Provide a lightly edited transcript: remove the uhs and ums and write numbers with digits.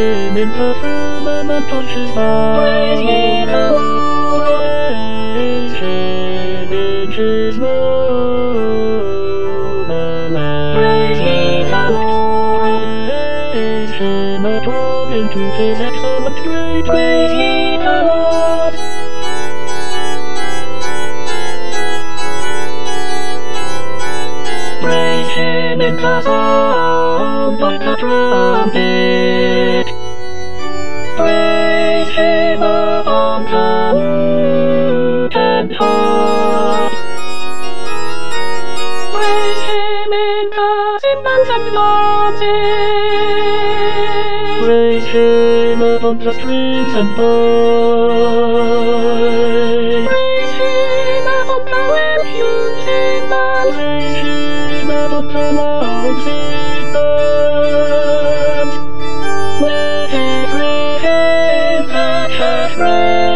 him in the firmament touches by. Praise ye the Lord. Praise him in his lowland. Praise ye the Lord. Praise him according to his excellent greatness. Praise ye the Lord. Praise him in the sound of the trumpet. Praise him upon the mountain top. Praise him in the cymbals and voices. Praise him upon the strings and boys. Praise him upon the well-tuned cymbals. Praise him upon the loud cymbals. Let everything that hath breath